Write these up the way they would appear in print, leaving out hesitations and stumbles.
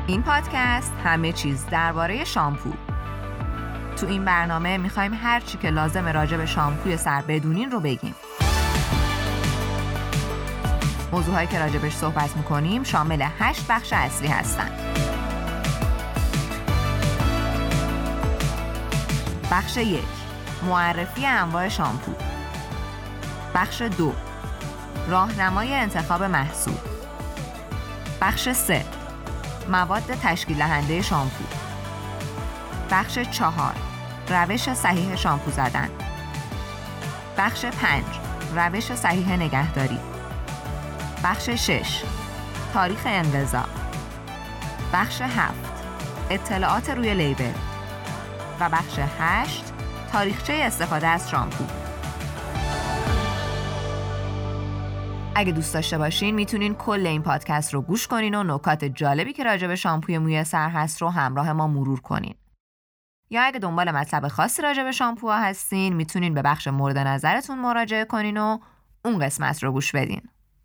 این پادکست همه چیز درباره شامپو. تو این برنامه میخوایم هر چی که لازم راجع به شامپوی سر بدونین رو بگیم. موضوعهایی که راجبش صحبت میکنیم شامل 8 بخش اصلی هستن. بخش 1 معرفی انواع شامپو. بخش 2 راهنمای انتخاب محصول. بخش 3 مواد تشکیل دهنده شامپو. بخش 4 روش صحیح شامپو زدن. بخش 5 روش صحیح نگهداری. بخش 6 تاریخ انقضا. بخش 7 اطلاعات روی لیبل. و بخش 8 تاریخچه استفاده از شامپو. اگه دوست داشته باشین میتونین کل این پادکست رو گوش کنین و نکات جالبی که راجع به شامپوی موی سر هست رو همراه ما مرور کنین. یا اگه دنبال مطلب خاصی راجع به شامپوها هستین میتونین به بخش مورد نظرتون مراجعه کنین و اون قسمت رو گوش بدین.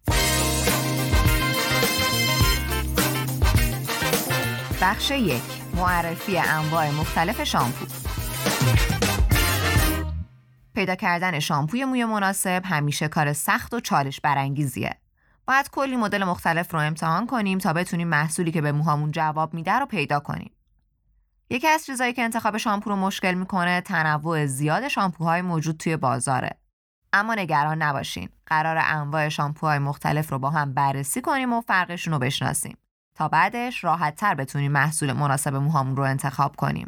بخش 1 معرفی انواع مختلف شامپو. پیدا کردن شامپوی موی مناسب همیشه کار سخت و چالش برانگیزیه. باید کلی مدل مختلف رو امتحان کنیم تا بتونیم محصولی که به موهامون جواب میده رو پیدا کنیم. یکی از چیزایی که انتخاب شامپو رو مشکل میکنه تنوع زیاد شامپوهای موجود توی بازاره. اما نگران نباشین. قرار انواع شامپوهای مختلف رو با هم بررسی کنیم و فرقشون رو بشناسیم تا بعدش راحت‌تر بتونیم محصول مناسب موهامون رو انتخاب کنیم.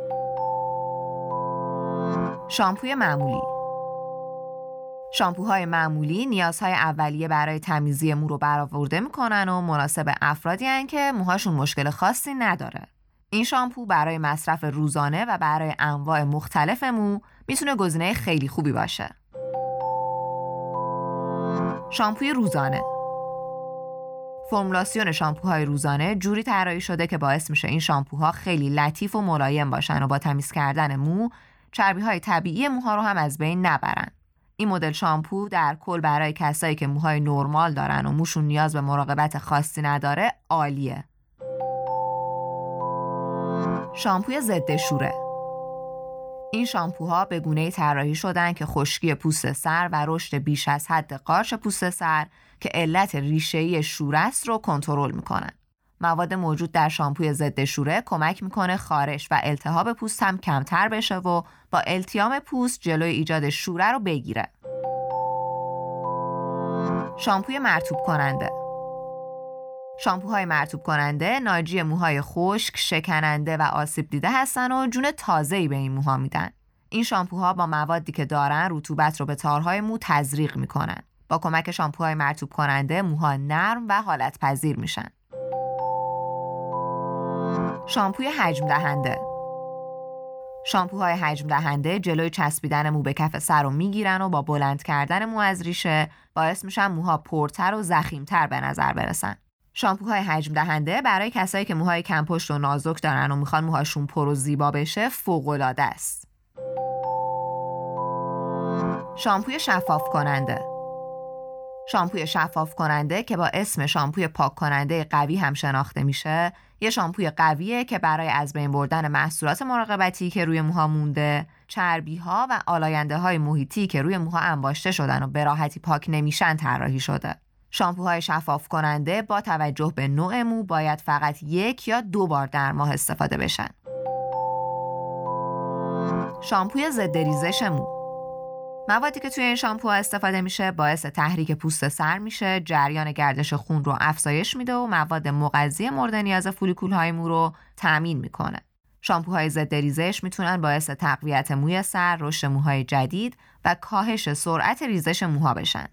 شامپوی معمولی. شامپوهای معمولی نیازهای اولیه برای تمیزی مو رو برآورده میکنن و مناسب افرادی هستن که موهاشون مشکل خاصی نداره. این شامپو برای مصرف روزانه و برای انواع مختلف مو میتونه گزینه خیلی خوبی باشه. شامپوی روزانه. فرمولاسیون شامپوهای روزانه جوری طراحی شده که باعث میشه این شامپوها خیلی لطیف و ملایم باشن و با تمیز کردن مو چربی‌های طبیعی موها رو هم از بین نبرن. این مدل شامپو در کل برای کسایی که موهای نرمال دارن و موشون نیاز به مراقبت خاصی نداره عالیه. شامپوی ضد شوره. این شامپوها به گونه‌ای طراحی شدن که خشکی پوست سر و رشد بیش از حد قارچ پوست سر که علت ریشه‌ای شوره است رو کنترل میکنن. مواد موجود در شامپوی ضد شوره کمک میکنه خارش و التهاب پوست هم کمتر بشه و با التیام پوست جلوی ایجاد شوره رو بگیره. شامپوی مرطوب کننده. شامپوهای مرطوب کننده ناجی موهای خشک، شکننده و آسیب دیده هستن و جون تازه‌ای به این موها میدن. این شامپوها با موادی که دارن رطوبت رو به تارهای مو تزریق میکنن. با کمک شامپوهای مرطوب کننده موها نرم و حالت پذیر میشن. شامپوی حجم دهنده. شامپوهای حجم دهنده جلوی چسبیدن مو به کف سر رو میگیرن و با بلند کردن مو از ریشه باعث میشن موها پرتر و ضخیم‌تر به نظر برسن. شامپوهای حجم دهنده برای کسایی که موهای کم پشت و نازک دارن و میخوان موهاشون پر و زیبا بشه فوق‌العاده است. شامپوی شفاف کننده. شامپوی شفاف کننده که با اسم شامپوی پاک کننده قوی هم شناخته میشه، یه شامپوی قویه که برای از بین بردن محصولات مراقبتی که روی موها مونده، چربی‌ها و آلاینده‌های محیطی که روی موها انباشته شدن و به راحتی پاک نمیشن طراحی شده. شامپوهای شفاف کننده با توجه به نوع مو باید فقط 1 یا 2 بار در ماه استفاده بشن. شامپوی ضد ریزش مو. موادی که توی این شامپو استفاده میشه باعث تحریک پوست سر میشه، جریان گردش خون رو افزایش میده و مواد مغذی مورد نیاز فولیکول‌های مو رو تامین میکنه. شامپوهای ضد ریزش میتونن باعث تقویت موی سر، رشد موهای جدید و کاهش سرعت ریزش موها بشن.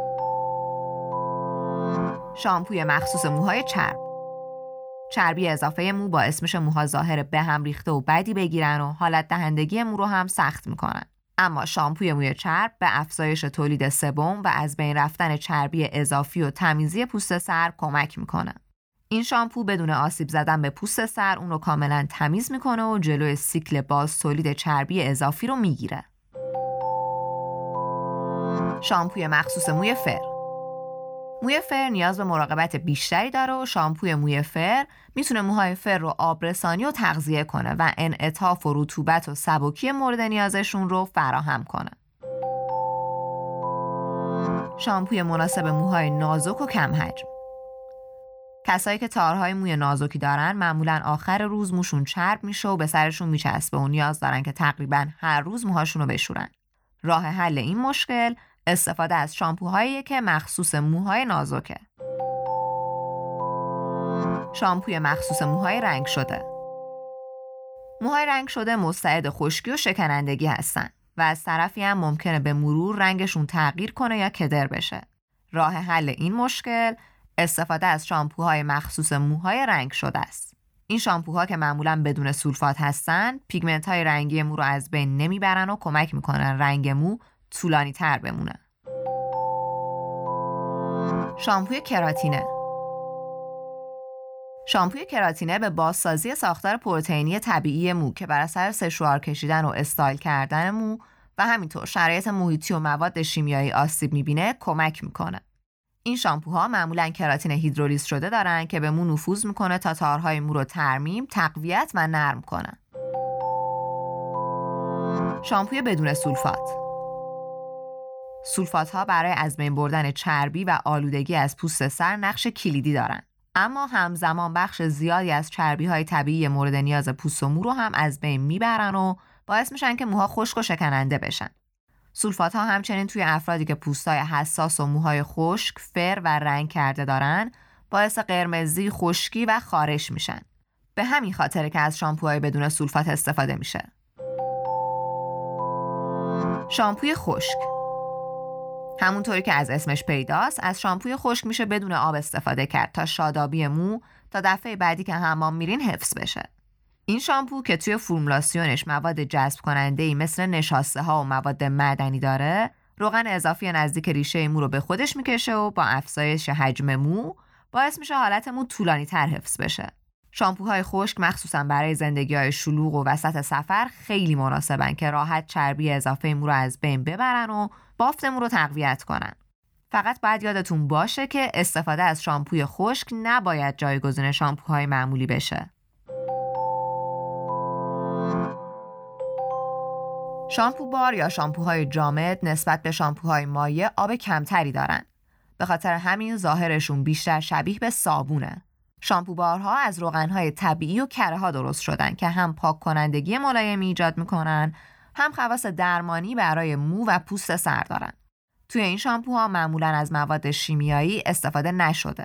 شامپوی مخصوص موهای چرب. چربی اضافه مو باعث میشه موها ظاهر به هم ریخته و بدی بگیرن و حالت دهندگی مو رو هم سخت میکنن. اما شامپوی موی چرب به افزایش تولید سبم و از بین رفتن چربی اضافی و تمیزی پوست سر کمک میکنه. این شامپو بدون آسیب زدن به پوست سر اون رو کاملا تمیز میکنه و جلوی سیکل باز تولید چربی اضافی رو میگیره. شامپوی مخصوص موی فر. موی فر نیاز به مراقبت بیشتری داره و شامپوی موی فر میتونه موهای فر رو آبرسانی و تغذیه کنه و انعطاف و رطوبت و سبکی مورد نیازشون رو فراهم کنه. شامپوی مناسب موهای نازک و کم حجم. کسایی که تارهای موی نازکی دارن معمولاً آخر روز موشون چرب میشه و به سرشون میچسبه و نیاز دارن که تقریباً هر روز موهاشون رو بشورن. راه حل این مشکل استفاده از شامپوهایی که مخصوص موهای نازکه. شامپوی مخصوص موهای رنگ شده. موهای رنگ شده مستعد خشکی و شکنندگی هستن و از طرفی هم ممکنه به مرور رنگشون تغییر کنه یا کدر بشه. راه حل این مشکل استفاده از شامپوهای مخصوص موهای رنگ شده است. این شامپوها که معمولاً بدون سولفات هستن، پیگمنت‌های رنگی مو رو از بین نمیبرن و کمک میکنن رنگ مو طولانی تر بمونه. شامپوی کراتینه. شامپوی کراتینه به بازسازی ساختار پروتئینی طبیعی مو که بر اثر سشوار کشیدن و استایل کردن مو و همینطور شرایط محیطی و مواد شیمیایی آسیب میبینه کمک میکنه. این شامپوها معمولاً کراتین هیدرولیز شده دارن که به مو نفوذ میکنه تا تارهای مو رو ترمیم، تقویت و نرم کنه. شامپوی بدون سولفات. سولفات ها برای از بین بردن چربی و آلودگی از پوست سر نقش کلیدی دارن، اما همزمان بخش زیادی از چربی های طبیعی مورد نیاز پوست و مو رو هم از بین میبرن و باعث میشن که موها خشک و شکننده بشن. سولفات ها همچنین توی افرادی که پوستای حساس و موهای خشک، فر و رنگ کرده دارن باعث قرمزی، خشکی و خارش میشن. به همین خاطره که از شامپوهای بدون سولفات استفاده میشه. شامپوی خشک. همونطوری که از اسمش پیداست، از شامپوی خشک میشه بدون آب استفاده کرد تا شادابی مو تا دفعه بعدی که حمام میرین حفظ بشه. این شامپو که توی فرمولاسیونش مواد جذب کننده‌ای مثل نشاسته ها و مواد معدنی داره، روغن اضافی نزدیک ریشه مو رو به خودش میکشه و با افزایش حجم مو باعث میشه حالت مو طولانی تر حفظ بشه. شامپوهای خشک مخصوصا برای زندگی‌های شلوغ و وسط سفر خیلی مناسبن که راحت چربی اضافه مو رو از بین ببرن و بافت مو رو تقویت کنن. فقط باید یادتون باشه که استفاده از شامپوی خشک نباید جایگزین شامپوهای معمولی بشه. شامپو بار یا شامپوهای جامد نسبت به شامپوهای مایع آب کمتری دارن. به خاطر همین ظاهرشون بیشتر شبیه به صابونه. شامپو بارها از روغنهای طبیعی و کره ها درست شدن که هم پاک کنندگی ملایمی ایجاد میکنن، هم خواص درمانی برای مو و پوست سر دارن. توی این شامپوها معمولاً از مواد شیمیایی استفاده نشده.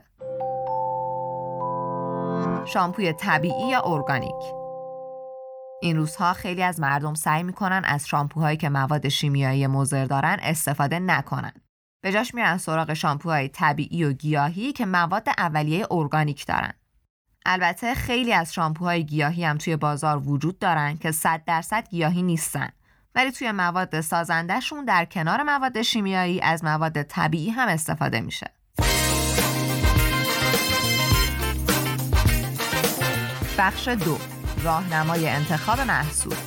شامپوی طبیعی یا ارگانیک. این روزها خیلی از مردم سعی میکنن از شامپوهایی که مواد شیمیایی مضر دارن استفاده نکنن. به جاش میرن سراغ شامپوهای طبیعی و گیاهی که مواد اولیه ارگانیک دارن. البته خیلی از شامپوهای گیاهی هم توی بازار وجود دارن که 100% گیاهی نیستن، ولی توی مواد سازندهشون در کنار مواد شیمیایی از مواد طبیعی هم استفاده میشه. بخش 2، راهنمای انتخاب محصول.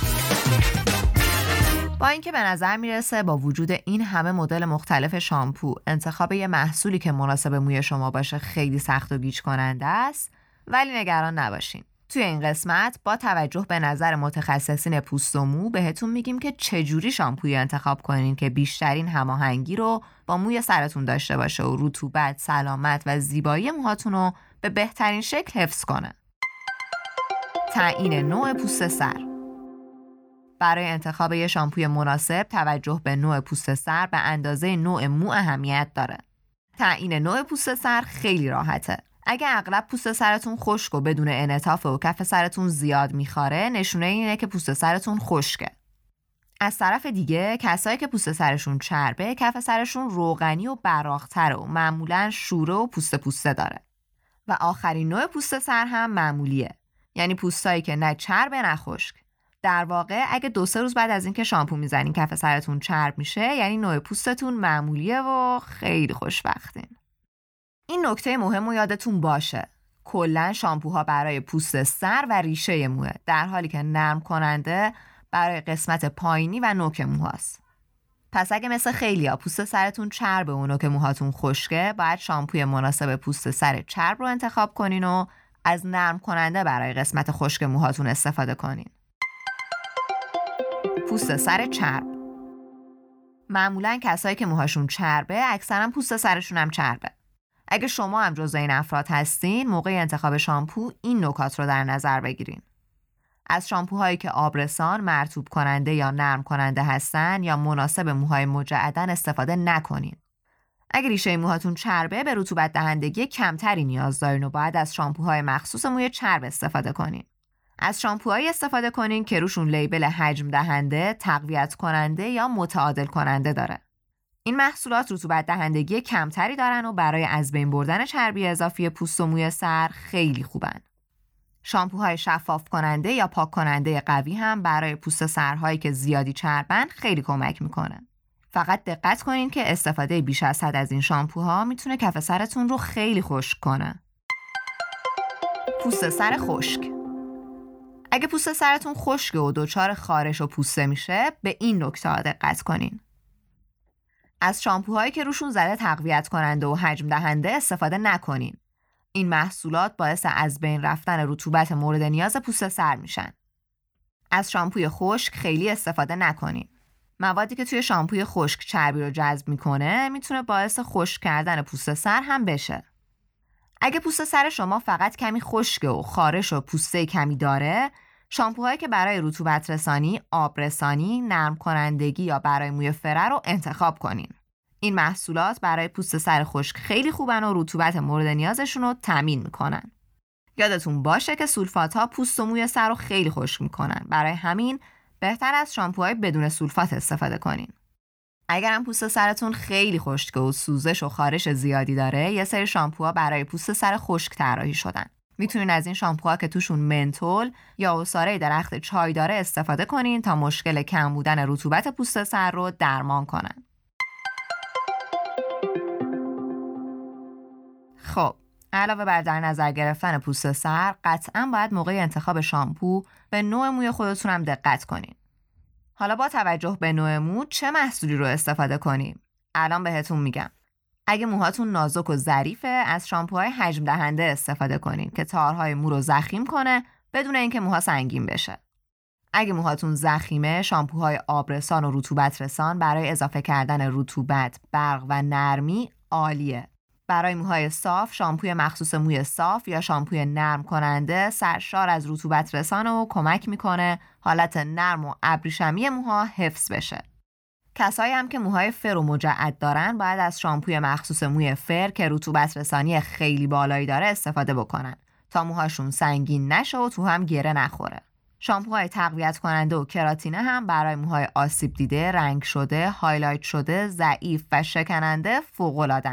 با اینکه به نظر میرسه با وجود این همه مدل مختلف شامپو انتخاب یه محصولی که مناسب موی شما باشه خیلی سخت و گیج کننده است، ولی نگران نباشین. توی این قسمت با توجه به نظر متخصصین پوست و مو بهتون میگیم که چجوری شامپوی انتخاب کنین که بیشترین هماهنگی رو با موی سرتون داشته باشه و رطوبت، سلامت و زیبایی موهاتون رو به بهترین شکل حفظ کنه. تعیین نوع پوست سر. برای انتخاب یه شامپوی مناسب توجه به نوع پوست سر به اندازه نوع مو اهمیت داره. تعیین نوع پوست سر خیلی راحته. اگه اغلب پوست سرتون خشک و بدون انعطاف و کف سرتون زیاد میخاره، نشونه اینه که پوست سرتون خشکه. از طرف دیگه کسایی که پوست سرشون چربه، کف سرشون روغنی و براق‌تره و معمولاً شوره و پوسته داره. و آخرین نوع پوست سر هم معمولیه. یعنی پوستایی که نه چربه نه خشک. در واقع اگه 2-3 روز بعد از اینکه شامپو میزنین کف سرتون چرب میشه، یعنی نوع پوستتون معمولیه و خیلی خوشبختین. این نکته مهم رو یادتون باشه. کلاً شامپوها برای پوست سر و ریشه موه، در حالی که نرم کننده برای قسمت پایینی و نوک موهاست. پس اگه مثل خیلیا پوست سرتون چربه و نوک موهاتون خشکه، باید شامپوی مناسب پوست سر چرب رو انتخاب کنین و از نرم کننده برای قسمت خشک موهاتون استفاده کنین. پوست سر چرب. معمولاً کسایی که موهاشون چربه اکثرا پوست سرشون هم چربه. اگه شما هم جزو این افراد هستین، موقع انتخاب شامپو این نکات رو در نظر بگیرین. از شامپوهایی که آبرسان، مرطوب کننده یا نرم کننده هستن یا مناسب موهای مجعدن استفاده نکنین. اگه ریشه موهاتون چربه، به رطوبت دهندگی کمتری نیاز دارین و باید از شامپوهای مخصوص موی چرب استفاده کنین. از شامپوهایی استفاده کنین که روشون لیبل حجم دهنده، تقویت کننده یا متعادل کننده داره. این محصولات رطوبت دهندگی کمتری دارن و برای از بین بردن چربی اضافی پوست و موی سر خیلی خوبن. شامپوهای شفاف کننده یا پاک کننده قوی هم برای پوست سرهایی که زیادی چربن خیلی کمک میکنه. فقط دقت کنین که استفاده بیش از حد از این شامپوها میتونه کف سرتون رو خیلی خشک کنه. پوست سر خشک. اگه پوست سرتون خشک و دچار خارش و پوسته میشه، به این نکته دقت کنین. از شامپوهایی که روشون زده تقویت کننده و حجم دهنده استفاده نکنین. این محصولات باعث از بین رفتن رطوبت مورد نیاز پوست سر میشن. از شامپوی خشک خیلی استفاده نکنین. موادی که توی شامپوی خشک چربی رو جذب میکنه میتونه باعث خشک کردن پوست سر هم بشه. اگه پوست سر شما فقط کمی خشکه و خارش و پوسته کمی داره، شامپوهایی که برای رطوبت رسانی، آب رسانی، نرم کنندگی یا برای موی فره رو انتخاب کنین. این محصولات برای پوست سر خشک خیلی خوبن و رطوبت مورد نیازشون رو تامین میکنن. یادتون باشه که سولفات ها پوست و موی سر رو خیلی خشک میکنن. برای همین بهتر از شامپوهای بدون سولفات استفاده کنین. اگر هم پوست سرتون خیلی خشکه و سوزش و خارش زیادی داره، یه سری شامپوها برای پوست سر خشک طراحی شدن. میتونین از این شامپوها که توشون منتول یا عصاره درخت چای داره استفاده کنین تا مشکل کم بودن رطوبت پوست سر رو درمان کنن. خب، علاوه بر در نظر گرفتن پوست سر، قطعاً باید موقع انتخاب شامپو به نوع موی خودتون هم دقت کنین. حالا با توجه به نوع مو چه محصولی رو استفاده کنیم؟ الان بهتون میگم. اگه موهاتون نازک و ظریفه، از شامپوهای حجم دهنده استفاده کنین که تارهای مو رو ضخیم کنه بدون اینکه موها سنگین بشه. اگه موهاتون ضخیمه، شامپوهای آبرسان و رطوبت رسان برای اضافه کردن رطوبت، برق و نرمی عالیه. برای موهای صاف، شامپوی مخصوص موی صاف یا شامپوی نرم کننده سرشار از رطوبت رسانه و کمک میکنه حالت نرم و ابریشمی موها حفظ بشه. کسایی هم که موهای فر و مجعد دارن باید از شامپوی مخصوص موی فر که رطوبت رسانی خیلی بالایی داره استفاده بکنن تا موهاشون سنگین نشه و تو هم گره نخوره. شامپوهای تقویت کننده و کراتینه هم برای موهای آسیب دیده، رنگ شده، هایلایت شده، ضعیف و شکننده فوق‌العاده‌ان.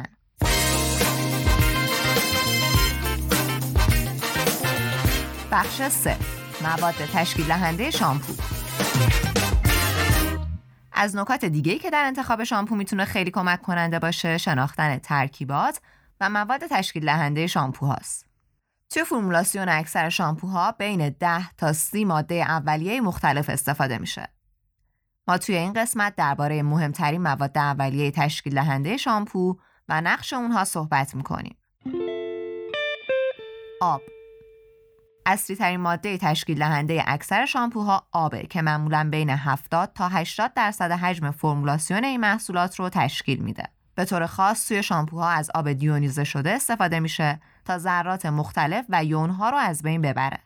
بخش 3. مواد تشکیل دهنده شامپو. از نکات دیگه‌ای که در انتخاب شامپو میتونه خیلی کمک کننده باشه، شناختن ترکیبات و مواد تشکیل دهنده شامپو هاست. توی فرمولاسیون اکثر شامپوها بین 10 تا 30 ماده اولیه مختلف استفاده میشه. ما توی این قسمت درباره مهمترین مواد اولیه تشکیل دهنده شامپو و نقش اونها صحبت میکنیم. آب. اصلی ترین ماده تشکیل دهنده اکثر شامپوها آبه که معمولاً بین 70 تا 80% حجم فرمولاسیون این محصولات رو تشکیل میده. به طور خاص توی شامپوها از آب دیونیزه شده استفاده میشه تا ذرات مختلف و یونها رو از بین ببره.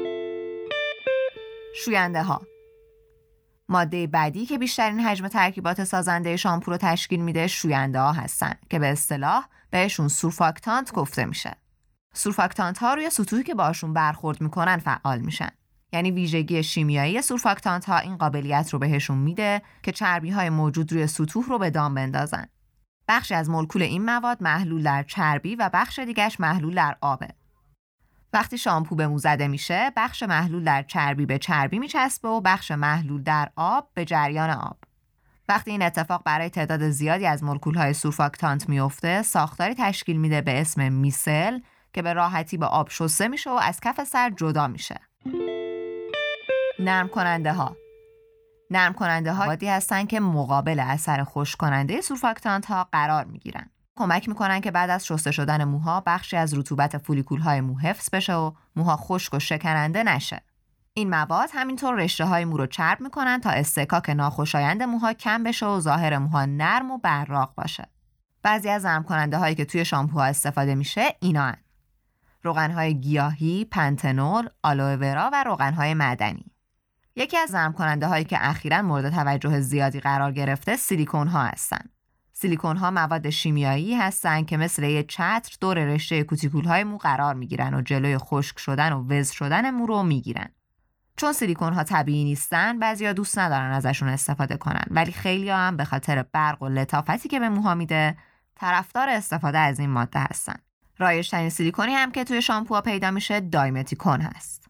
شوینده ها. ماده بعدی که بیشترین حجم ترکیبات سازنده شامپو رو تشکیل میده شوینده ها هستن که به اصطلاح بهشون سورفاکتانت گفته میشه. سورفاکتانت ها روی سطوحی که باشون برخورد میکنن فعال میشن. یعنی ویژگی شیمیایی سورفاکتانت ها این قابلیت رو بهشون میده که چربی های موجود روی سطوح رو به دام بندازن. بخشی از مولکول این مواد محلول در چربی و بخش دیگه‌اش محلول در آبه. وقتی شامپو به مو زده میشه، بخش محلول در چربی به چربی میچسبه و بخش محلول در آب به جریان آب. وقتی این اتفاق برای تعداد زیادی از مولکول‌های سورفاکتانت میفته، ساختاری تشکیل میده به اسم میسل که به راحتی با آب شسته میشه و از کف سر جدا میشه. نرم کننده ها. نرم کننده ها موادی هستن که مقابل اثر خشک کننده سورفاکتانت ها قرار میگیرن. کمک میکنن که بعد از شسته شدن موها بخشی از رطوبت فولیکول های مو حفظ بشه و موها خشک و شکننده نشه. این مواد همینطور رشته های مو رو چرب میکنن تا اصطکاک ناخوشایند موها کم بشه و ظاهر موها نرم و براق باشه. بعضی از نرم کننده هایی که توی شامپوها استفاده میشه اینا هن: روغن های گیاهی، پنتنول، آلوئه ورا و روغن های معدنی. یکی از نرم کننده هایی که اخیراً مورد توجه زیادی قرار گرفته سیلیکون ها هستن. سیلیکون ها مواد شیمیایی هستن که مثل یک چتر دور رشته کوتیکول های مو قرار میگیرن و جلوی خشک شدن و وز شدن مو رو میگیرن. چون سیلیکون ها طبیعی نیستن، بعضیا دوست ندارن ازشون استفاده کنن، ولی خیلی‌ها هم به خاطر برق و لطافتی که به موها میده طرفدار استفاده از این ماده هستن. رایج‌ترین سیلیکونی هم که توی شامپوها پیدا میشه دایمتیکون هست.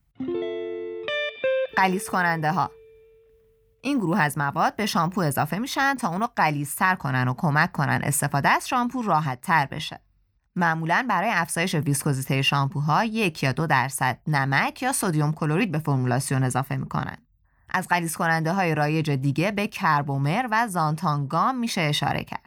غلیظ کننده ها. این گروه از مواد به شامپو اضافه میشن تا اونو غلیظ‌تر کنن و کمک کنن استفاده از شامپو راحت‌تر بشه. معمولاً برای افزایش ویسکوزیته شامپوها 1 یا 2% نمک یا سدیم کلرید به فرمولاسیون اضافه میکنن. از غلیظ کننده های رایج دیگه به کربومر و زانتانگام میشه اشاره کرد.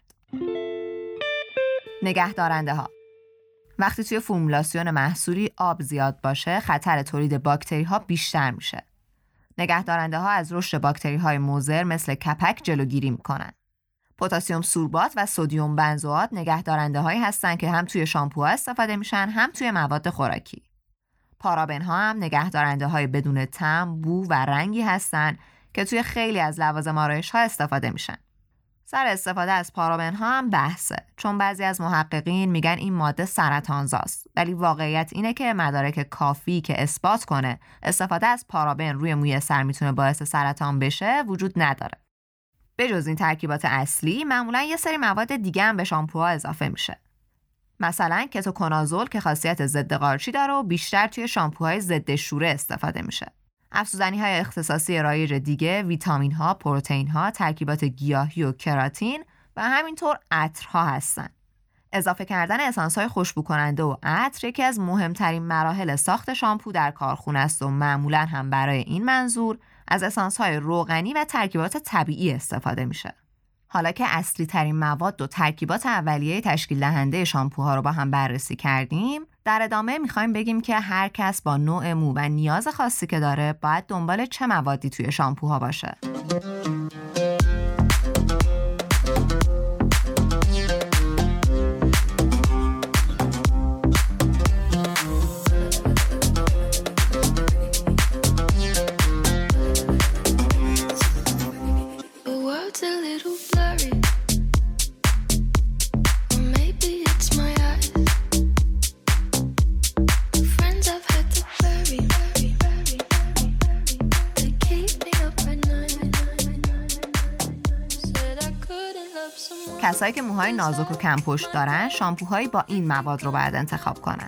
نگهدارنده ها. وقتی توی فرمولاسیون محصولی آب زیاد باشه، خطر تولید باکتری ها بیشتر میشه. نگهدارنده ها از رشد باکتری های مضر مثل کپک جلوگیری میکنن. پتاسیم سوربات و سدیم بنزوات نگهدارنده هایی هستن که هم توی شامپوها استفاده میشن، هم توی مواد خوراکی. پارابن ها هم نگهدارنده های بدون طعم، بو و رنگی هستن که توی خیلی از لوازم آرایش ها استفاده میشن. سر استفاده از پارابن ها هم بحثه، چون بعضی از محققین میگن این ماده سرطانزاست، ولی واقعیت اینه که مدارک کافی که اثبات کنه استفاده از پارابن روی موی سر میتونه باعث سرطان بشه وجود نداره. به جز این ترکیبات اصلی، معمولا یه سری مواد دیگه هم به شامپوها اضافه میشه. مثلا کتوکنازول که خاصیت ضد قارچی داره و بیشتر توی شامپوهای ضد شوره استفاده میشه. افزودنی‌های اختصاصی رایج دیگه ویتامین‌ها، پروتئین‌ها، ترکیبات گیاهی و کراتین و همینطور عطرها هستن. اضافه کردن اسانس‌های خوشبو کننده و عطر یکی از مهمترین مراحل ساخت شامپو در کارخونه است و معمولاً هم برای این منظور از اسانس‌های روغنی و ترکیبات طبیعی استفاده میشه. حالا که اصلی ترین مواد و ترکیبات اولیه تشکیل دهنده شامپوها رو با هم بررسی کردیم، در ادامه میخوایم بگیم که هر کس با نوع مو و نیاز خاصی که داره باید دنبال چه موادی توی شامپوها باشه. کسایی که موهای نازک و کم پشت دارن شامپوهایی با این مواد رو باید انتخاب کنن: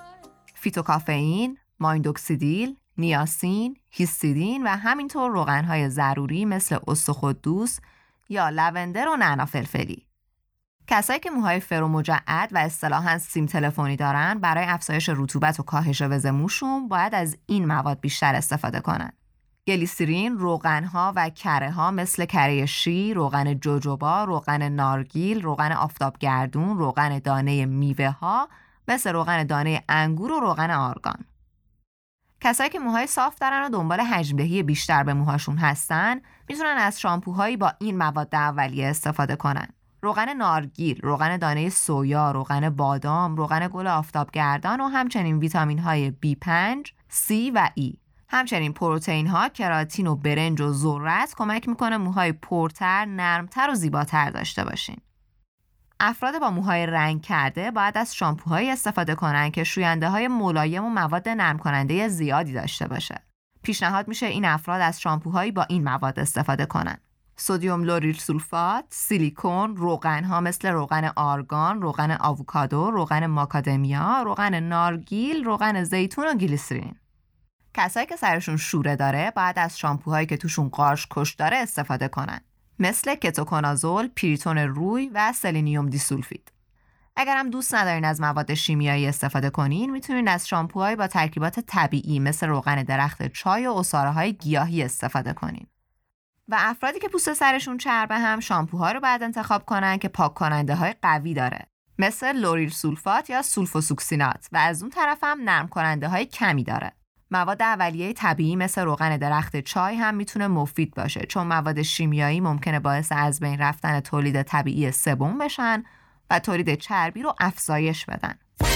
فیتوکافئین، مایندوکسیدیل، نیاسین، هیستیدین و همینطور روغنهای ضروری مثل استخوان‌دوس یا لوندر و نعنا فلفلی. کسایی که موهای فرو مجعد و اصطلاحاً سیم تلفنی دارن برای افزایش رطوبت و کاهش وز موشون باید از این مواد بیشتر استفاده کنن. گلیسرین، روغن‌ها و کره‌ها مثل کره شیر، روغن جوجوبا، روغن نارگیل، روغن آفتابگردون، روغن دانه میوه‌ها مثل روغن دانه انگور و روغن آرگان. کسایی که موهای صاف دارن و دنبال حجم‌دهی بیشتر به موهاشون هستن میتونن از شامپوهایی با این مواد اولیه استفاده کنن: روغن نارگیل، روغن دانه سویا، روغن بادام، روغن گل آفتابگردان و همچنین ویتامین‌های B5، C و E. همچنین پروتئین ها، کراتین و برنج و ذرت کمک میکنه موهای پرتر، نرمتر و زیباتر داشته باشین. افراد با موهای رنگ کرده باید از شامپوهایی استفاده کنن که شوینده های ملایم و مواد نرم کننده زیادی داشته باشه. پیشنهاد میشه این افراد از شامپوهایی با این مواد استفاده کنن: سدیم لوریل سولفات، سیلیکون، روغن ها مثل روغن آرگان، روغن آووکادو، روغن ماکادمیا، روغن نارگیل، روغن زیتون و گلیسرین. کسایی که سرشون شوره داره باید از شامپوهایی که توشون قارچ کش داره استفاده کنن، مثل کتوکنازول، پیریتون روی و سلنیوم دیسولفید. اگر هم دوست ندارین از مواد شیمیایی استفاده کنین، میتونین از شامپوهایی با ترکیبات طبیعی مثل روغن درخت چای و عصاره‌های گیاهی استفاده کنین. و افرادی که پوست سرشون چربه هم شامپوها رو باید انتخاب کنن که پاک کننده های قوی داره، مثل لوریل سولفات یا سولفوسوکسینات، و از اون طرف هم نرم کننده های کمی داره. مواد اولیه طبیعی مثل روغن درخت چای هم میتونه مفید باشه، چون مواد شیمیایی ممکنه باعث از بین رفتن تولید طبیعی سبوم بشن و تولید چربی رو افزایش بدن.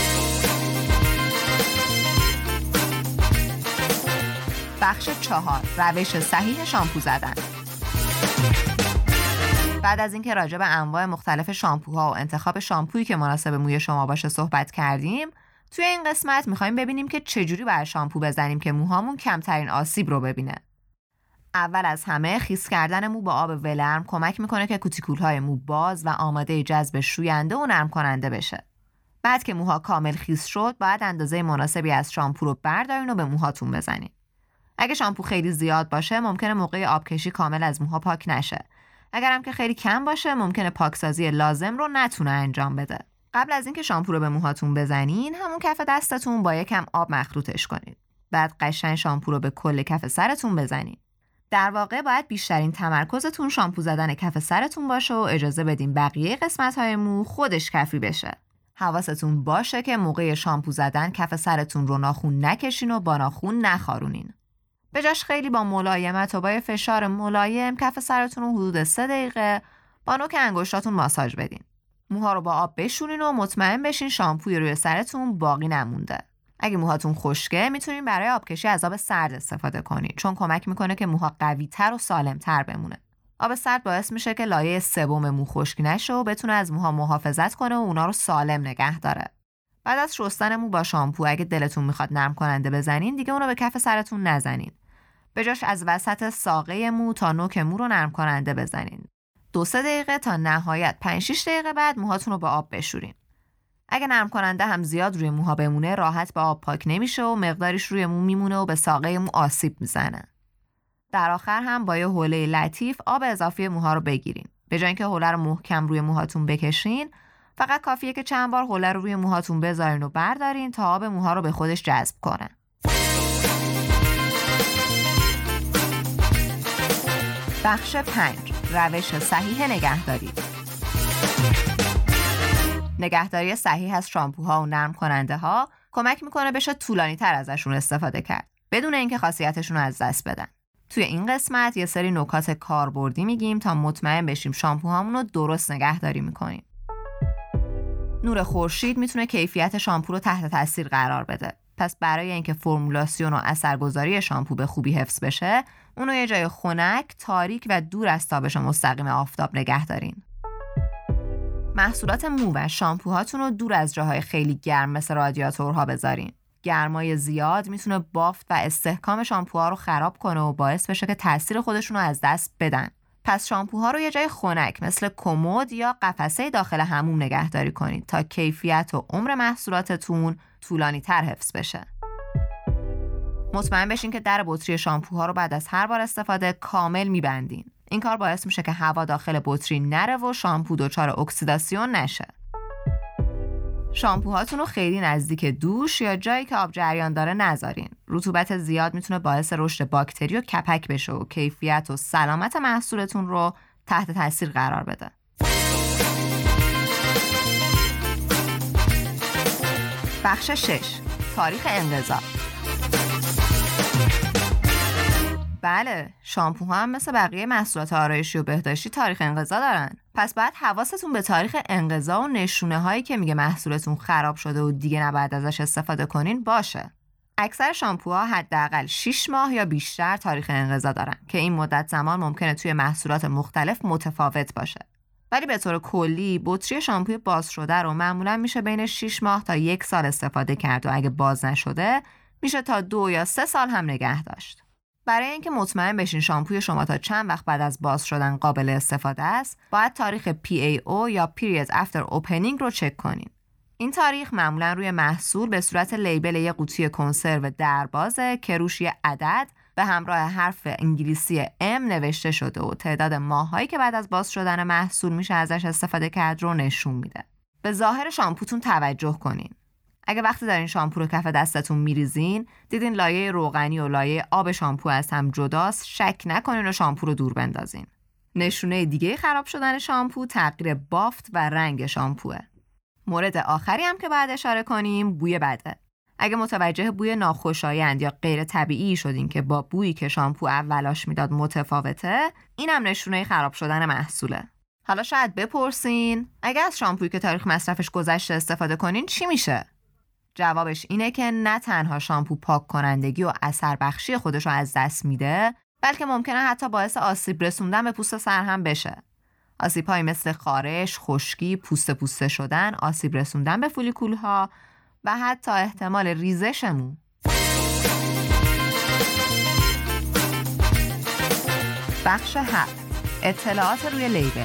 بخش 4، روش صحیح شامپو زدن. بعد از اینکه راجع به انواع مختلف شامپوها و انتخاب شامپویی که مناسب موی شما باشه صحبت کردیم، توی این قسمت می‌خوایم ببینیم که چجوری باید شامپو بزنیم که موهامون کمترین آسیب رو ببینه. اول از همه خیس کردن مو با آب ولرم کمک میکنه که کوتیکول‌های مو باز و آماده جذب شوینده و نرم کننده بشه. بعد که موها کامل خیس شد، باید اندازه مناسبی از شامپو رو بردارین و به موهاتون بزنین. اگه شامپو خیلی زیاد باشه، ممکنه موقع آبکشی کامل از موها پاک نشه. اگرم که خیلی کم باشه، ممکنه پاکسازی لازم رو نتونه انجام بده. قبل از اینکه شامپو رو به موهاتون بزنین، همون کف دستتون با یکم آب مخلوطش کنید. بعد قشنگ شامپو رو به کل کف سرتون بزنین. در واقع باید بیشترین تمرکزتون شامپو زدن کف سرتون باشه و اجازه بدین بقیه قسمت‌های مو خودش کفی بشه. حواستون باشه که موقع شامپو زدن کف سرتون رو ناخن نکشین و با ناخن نخارونین. به جاش خیلی با ملایمت و با فشار ملایم کف سرتون رو حدود 3 دقیقه با نوک انگشتاتون ماساژ بدین. موها رو با آب بشورین و مطمئن بشین شامپوی روی سرتون باقی نمونده. اگه موهاتون خشکه، میتونین برای آبکشی از آب سرد استفاده کنین، چون کمک میکنه که موها قوی‌تر و سالم‌تر بمونه. آب سرد باعث میشه که لایه سوم مو خشک نشه و بتونه از موها محافظت کنه و اونا رو سالم نگه داره. بعد از شستن مو با شامپو، اگه دلتون میخواد نرم کننده بزنین، دیگه اونو به کف سرتون نزنین. به جاش از وسط ساقه مو تا نوک مو رو نرم کننده بزنین. 2-3 دقیقه تا نهایت 5-6 دقیقه بعد موهاتون رو با آب بشورین. اگه نرم کننده هم زیاد روی موها بمونه، راحت با آب پاک نمیشه و مقدارش روی مو میمونه و به ساقه مو آسیب میزنه. در آخر هم با یه حوله لطیف آب اضافی موها رو بگیرین. به جای اینکه حوله رو محکم روی موهاتون بکشین، فقط کافیه که چند بار حوله رو روی موهاتون بذارین و بردارین تا آب موها رو به خودش جذب کنه. بخش 5، روش صحیح نگهداری. نگهداری صحیح از شامپوها و نرم کننده ها کمک میکنه بشه طولانی تر ازشون استفاده کرد، بدون اینکه خاصیتشون رو از دست بدن. توی این قسمت یه سری نکات کاربردی میگیم تا مطمئن بشیم شامپوهامون رو درست نگهداری میکنیم. نور خورشید میتونه کیفیت شامپو رو تحت تاثیر قرار بده. پس برای اینکه فرمولاسیون و اثرگذاری شامپو به خوبی حفظ بشه، اونو یه جای خنک، تاریک و دور از تابش مستقیم آفتاب نگه دارین. محصولات مو و شامپوهاتون رو دور از جاهای خیلی گرم مثل رادیاتورها بذارین. گرمای زیاد میتونه بافت و استحکام شامپوها رو خراب کنه و باعث بشه که تاثیر خودشون رو از دست بدن. پس شامپوها رو یه جای خنک مثل کمد یا قفسه داخل حموم نگهداری کنید تا کیفیت و عمر محصولاتتون طولانی تر حفظ بشه. مطمئن بشین که در بطری شامپوها رو بعد از هر بار استفاده کامل میبندین. این کار باعث میشه که هوا داخل بطری نره و شامپو دچار اکسیداسیون نشه. شامپوهاتون رو خیلی نزدیک دوش یا جایی که آب جریان داره نذارین. رطوبت زیاد میتونه باعث رشد باکتری و کپک بشه و کیفیت و سلامت محصولتون رو تحت تاثیر قرار بده. بخش 6، تاریخ انقضا. بله، شامپوها هم مثل بقیه محصولات آرایشی و بهداشتی تاریخ انقضا دارن. پس باید حواستون به تاریخ انقضا و نشونه هایی که میگه محصولتون خراب شده و دیگه نباید ازش استفاده کنین باشه. اکثر شامپوها حداقل 6 ماه یا بیشتر تاریخ انقضا دارن که این مدت زمان ممکنه توی محصولات مختلف متفاوت باشه. ولی به طور کلی بطری شامپوی باز شده رو معمولا میشه بین 6 ماه تا 1 سال استفاده کرد و اگه باز نشده میشه تا 2 یا 3 سال هم نگه داشت. برای اینکه مطمئن بشین شامپوی شما تا چند وقت بعد از باز شدن قابل استفاده است، باید تاریخ PAO یا Period After Opening رو چک کنین. این تاریخ معمولا روی محصول به صورت لیبل یه قوطی کنسرو دربازه که روش یه عدد به همراه حرف انگلیسی M نوشته شده و تعداد ماهایی که بعد از باز شدن محصول میشه ازش استفاده کرد رو نشون میده. به ظاهر شامپوتون توجه کنین. اگه وقتی دارین شامپو رو کف دستتون میریزین دیدین لایه روغنی و لایه آب شامپو از هم جداست، شک نکنین و شامپو رو دور بندازین. نشونه دیگه خراب شدن شامپو تغییر بافت و رنگ شامپوه. مورد آخری هم که باید اشاره کنیم بوی بده. اگه متوجه بوی ناخوشایند یا غیر طبیعی شدین که با بویی که شامپو اولاش میداد متفاوته، اینم نشونه خراب شدن محصوله. حالا شاید بپرسین اگه از شامپویی که تاریخ مصرفش گذشته استفاده کنین چی میشه؟ جوابش اینه که نه تنها شامپو پاک کنندگی و اثر بخشی خودش رو از دست میده، بلکه ممکنه حتی باعث آسیب رسوندن به پوست سر هم بشه. آسیب‌هایی مثل خارش، خشکی، پوسته شدن، آسیب رسوندن به فولیکول‌ها و حتی احتمال ریزش مو. بخش 7. اطلاعات روی لیبل.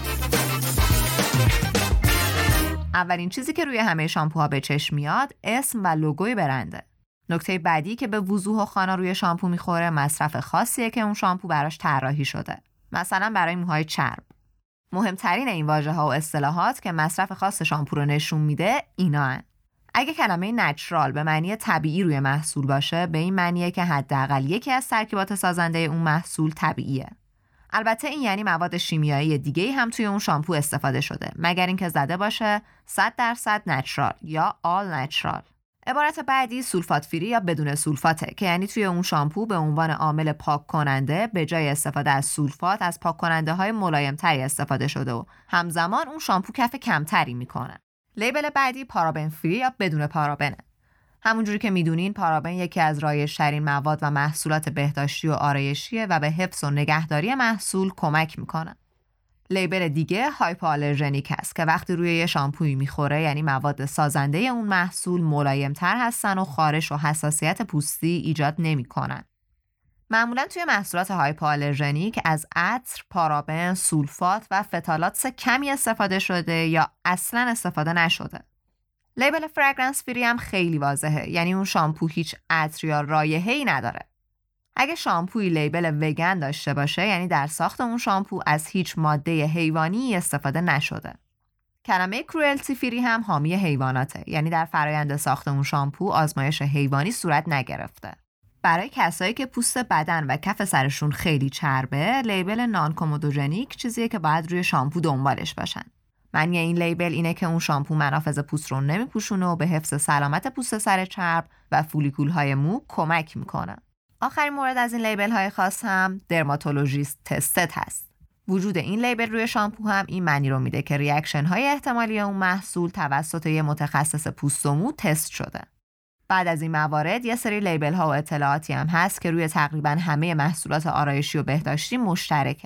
اولین چیزی که روی همه شامپوها به چشم میاد اسم و لوگوی برنده. نکته بعدی که به وضوح و خوانا روی شامپو میخوره مصرف خاصیه که اون شامپو براش طراحی شده. مثلا برای موهای چرب. مهمترین این واژه‌ها و اصطلاحات که مصرف خاص شامپو رو نشون میده اینا هن. اگه کلمه نچرال به معنی طبیعی روی محصول باشه، به این معنیه که حداقل یکی از ترکیبات سازنده اون محصول طبیعیه. البته این یعنی مواد شیمیایی دیگه‌ای هم توی اون شامپو استفاده شده، مگر اینکه زده باشه 100% نچرال یا آل نچرال. عبارت بعدی سولفات فری یا بدون سولفاته که یعنی توی اون شامپو به عنوان عامل پاک کننده به جای استفاده از سولفات از پاک کننده های ملایم تری استفاده شده و همزمان اون شامپو کف کمتری میکنه. لیبل بعدی پارابن فری یا بدون پارابنه. همونجوری که میدونین پارابن یکی از رایج‌ترین مواد و محصولات بهداشتی و آرایشیه و به حفظ و نگهداری محصول کمک میکنه. لیبل دیگه هایپوآلرژنیک هست که وقتی روی یه شامپویی میخوره یعنی مواد سازنده اون محصول ملایم‌تر هستن و خارش و حساسیت پوستی ایجاد نمی‌کنن. معمولاً توی محصولات هایپوآلرژنیک از عطر، پارابن، سولفات و فتالات کمی استفاده شده یا اصلاً استفاده نشده. لیبل فرگرنس فری هم خیلی واضحه، یعنی اون شامپو هیچ عطر یا رایحه‌ای نداره. اگه شامپوی لیبل وگن داشته باشه یعنی در ساخت اون شامپو از هیچ ماده حیوانی استفاده نشده. کلمه کروئلتی فری هم حامی حیواناته، یعنی در فرایند ساخت اون شامپو آزمایش حیوانی صورت نگرفته. برای کسایی که پوست بدن و کف سرشون خیلی چربه، لیبل نان کومودوژنیک چیزیه که باید روی شامپو دنبالش باشن. معنی این لیبل اینه که اون شامپو منافذ پوست رو نمیپوشونه و به حفظ سلامت پوست سر چرب و فولیکول‌های مو کمک میکنه. آخرین مورد از این لیبل های خاص هم درماتولوژیست تستد هست. وجود این لیبل روی شامپو هم این معنی رو میده که ریاکشن های احتمالی اون محصول توسط یه متخصص پوست و مو تست شده. بعد از این موارد یه سری لیبل ها و اطلاعاتی هم هست که روی تقریبا همه محصولات آرایشی و بهداشتی مشترکه.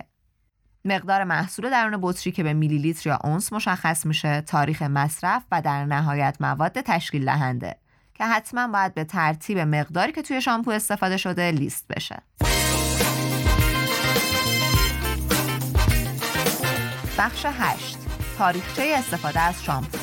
مقدار محصول درون بطری که به میلی لیتر یا اونس مشخص میشه، تاریخ مصرف و در نهایت مواد تشکیل دهنده که حتما باید به ترتیب مقداری که توی شامپو استفاده شده لیست بشه. بخش 8. تاریخچه استفاده از شامپو.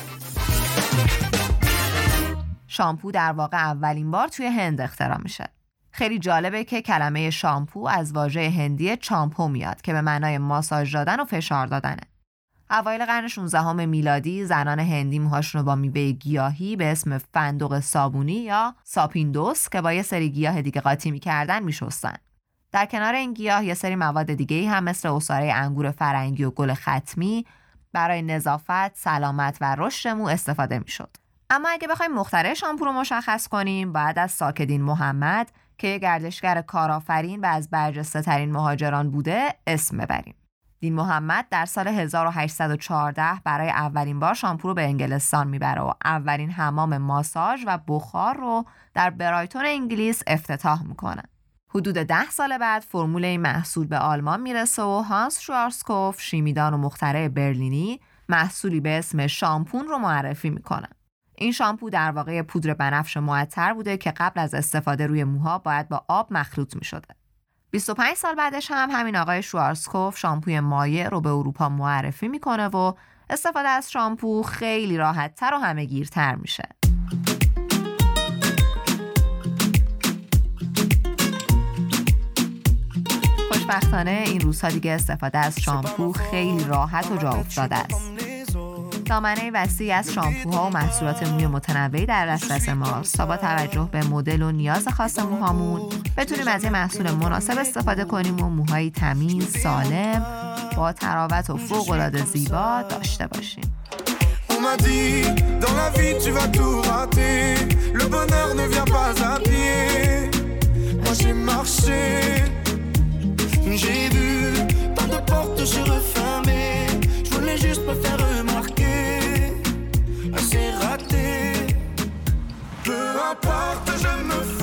شامپو در واقع اولین بار توی هند اختراع میشه. خیلی جالبه که کلمه شامپو از واژه هندی چامپو میاد که به معنای ماساژ دادن و فشار دادنه. اوایل قرن 16 میلادی زنان هندی موهاشون رو با میوه گیاهی به اسم فندق صابونی یا ساپیندوس که با یه سری گیاه دیگه قاطی می‌کردن میشستن. در کنار این گیاه یه سری مواد دیگه‌ای هم مثل عصاره انگور فرنگی و گل ختمی برای نظافت، سلامت و رشد مو استفاده میشد. اما اگه بخوایم مخترع شامپو رو مشخص کنیم، باید از ساکدین محمد که یه گردشگر کارآفرین و از برجسته‌ترین مهاجران بوده اسم ببریم. دین محمد در سال 1814 برای اولین بار شامپو رو به انگلستان میبره و اولین حمام ماساژ و بخار رو در برایتون انگلیس افتتاح میکنه. حدود 10 سال بعد فرمول این محصول به آلمان میرسه و هانس شوارزکوف، شیمیدان و مخترع برلینی، محصولی به اسم شامپون رو معرفی میکنه. این شامپو در واقع پودر بنفش معطر بوده که قبل از استفاده روی موها باید با آب مخلوط میشده. 25 سال بعدش هم همین آقای شوارزکوف شامپوی مایع رو به اروپا معرفی میکنه و استفاده از شامپو خیلی راحت‌تر و همه‌گیرتر میشه. خوشبختانه این روزها دیگه استفاده از شامپو خیلی راحت و جا افتاده است. دامنه وسیعی از شامپوها و محصولات موی متنوعی در دسترس ماست تا با توجه به مدل و نیاز خاص موهامون بتونیم از یه محصول مناسب استفاده کنیم و موهایی تمیز، سالم، با تراوت و فوق‌العاده زیبا داشته باشیم. On m'a dit, dans la vie tu vas tout rater, le bonheur ne vient pas à pied. Moi j'ai marché, j'ai vu tant de portes se refermer, je voulais juste me faire remarquer, c'est raté. Peu importe, je me fous.